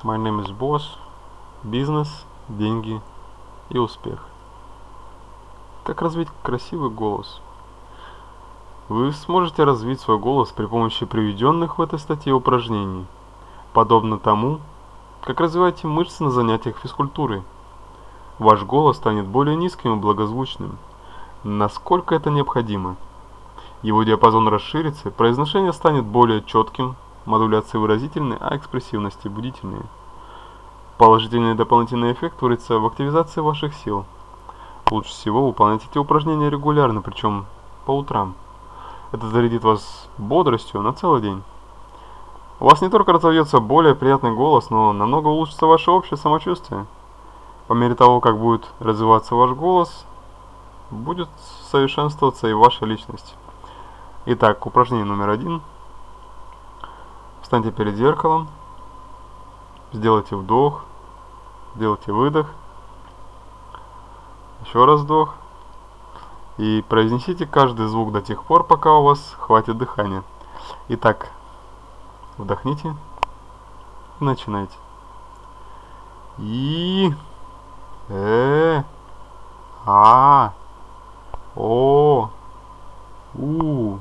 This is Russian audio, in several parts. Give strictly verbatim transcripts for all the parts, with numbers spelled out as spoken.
My name is Boss. Бизнес, деньги и успех. Как развить красивый голос? Вы сможете развить свой голос при помощи приведенных в этой статье упражнений, подобно тому, как развиваете мышцы на занятиях физкультурой. Ваш голос станет более низким и благозвучным, насколько это необходимо. Его диапазон расширится, произношение станет более четким, модуляция выразительной, а экспрессивность будительнее. Положительный дополнительный эффект творится в активизации ваших сил. Лучше всего выполнять эти упражнения регулярно, причем по утрам. Это зарядит вас бодростью на целый день. У вас не только разовьется более приятный голос, но намного улучшится ваше общее самочувствие. По мере того, как будет развиваться ваш голос, будет совершенствоваться и ваша личность. Итак, упражнение номер один. Встаньте перед зеркалом, сделайте вдох, сделайте выдох, еще раз вдох и произнесите каждый звук до тех пор, пока у вас хватит дыхания. Итак, вдохните и начинайте. И, э, а, о, у.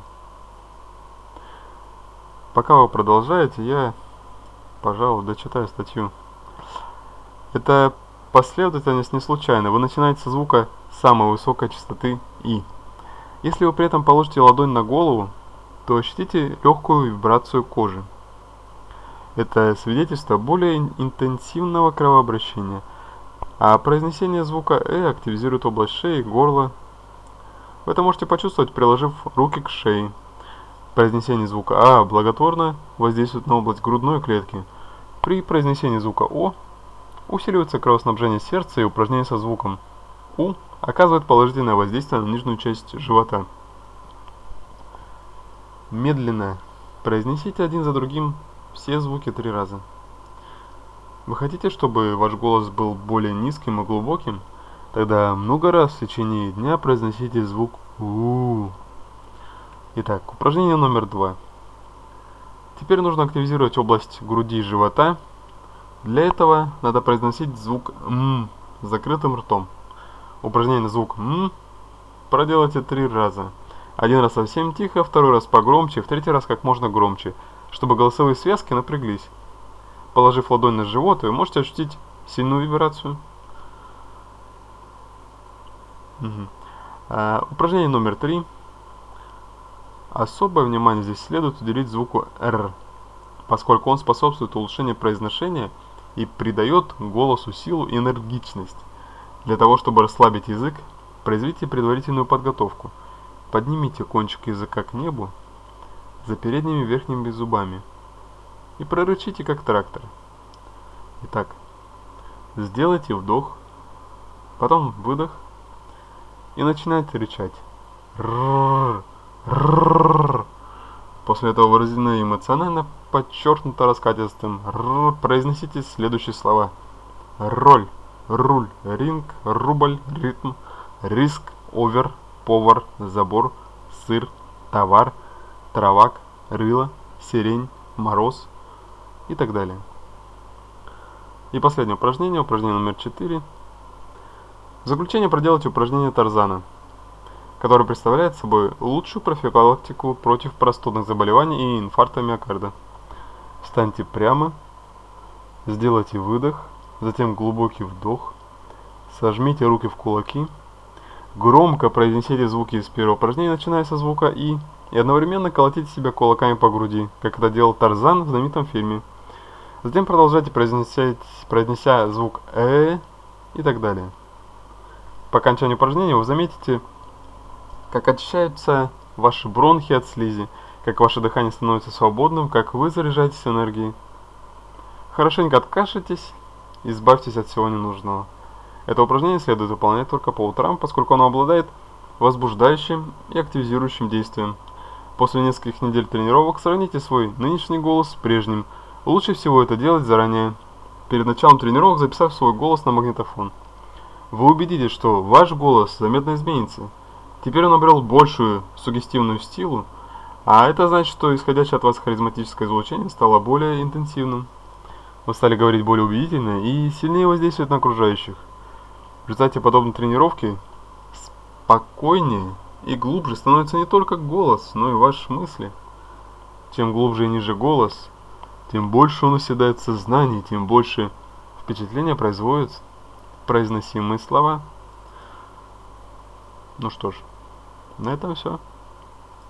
Пока вы продолжаете, я, пожалуй, дочитаю статью. Эта последовательность не случайна. Вы начинаете со звука самой высокой частоты И. Если вы при этом положите ладонь на голову, то ощутите легкую вибрацию кожи. Это свидетельство более интенсивного кровообращения, а произнесение звука Э активизирует область шеи, горла. Вы это можете почувствовать, приложив руки к шее. Произнесение звука А благотворно воздействует на область грудной клетки. При произнесении звука О усиливается кровоснабжение сердца, и упражнение со звуком У оказывает положительное воздействие на нижнюю часть живота. Медленно произнесите один за другим все звуки три раза. Вы хотите, чтобы ваш голос был более низким и глубоким? Тогда много раз в течение дня произносите звук У. Итак, упражнение номер два. Теперь нужно активизировать область груди и живота. Для этого надо произносить звук М с закрытым ртом. Упражнение на звук М проделайте три раза. Один раз совсем тихо, второй раз погромче, в третий раз как можно громче, чтобы голосовые связки напряглись. Положив ладонь на живот, вы можете ощутить сильную вибрацию. Угу. А, упражнение номер три. Особое внимание здесь следует уделить звуку Р, поскольку он способствует улучшению произношения и придает голосу силу и энергичность. Для того, чтобы расслабить язык, произведите предварительную подготовку. Поднимите кончик языка к небу за передними верхними зубами и прорычите как трактор. Итак, сделайте вдох, потом выдох и начинайте рычать. Р-р-р. Р-р-р. После этого выразительно и эмоционально, подчеркнуто раскатистым р произнесите следующие слова: роль, руль, ринг, рубль, ритм, риск, овер, повар, забор, сыр, товар, травак, рыло, сирень, мороз и так далее. И последнее упражнение, упражнение номер четыре. В заключение проделайте упражнение Тарзана, который представляет собой лучшую профилактику против простудных заболеваний и инфаркта миокарда. Встаньте прямо, сделайте выдох, затем глубокий вдох, сожмите руки в кулаки, громко произнесите звуки из первого упражнения, начиная со звука И, и одновременно колотите себя кулаками по груди, как это делал Тарзан в знаменитом фильме. Затем продолжайте произносить, произнеся звук Э и так далее. По окончанию упражнения вы заметите, как очищаются ваши бронхи от слизи, как ваше дыхание становится свободным, как вы заряжаетесь энергией. Хорошенько откашляйтесь, избавьтесь от всего ненужного. Это упражнение следует выполнять только по утрам, поскольку оно обладает возбуждающим и активизирующим действием. После нескольких недель тренировок сравните свой нынешний голос с прежним. Лучше всего это делать заранее, перед началом тренировок записав свой голос на магнитофон. Вы убедитесь, что ваш голос заметно изменится. Теперь он обрел большую суггестивную силу, а это значит, что исходящее от вас харизматическое излучение стало более интенсивным. Вы стали говорить более убедительно и сильнее воздействовать на окружающих. В результате подобной тренировки спокойнее и глубже становится не только голос, но и ваши мысли. Чем глубже и ниже голос, тем больше он оседает в сознании, тем больше впечатления производят произносимые слова. Ну что ж, на этом все.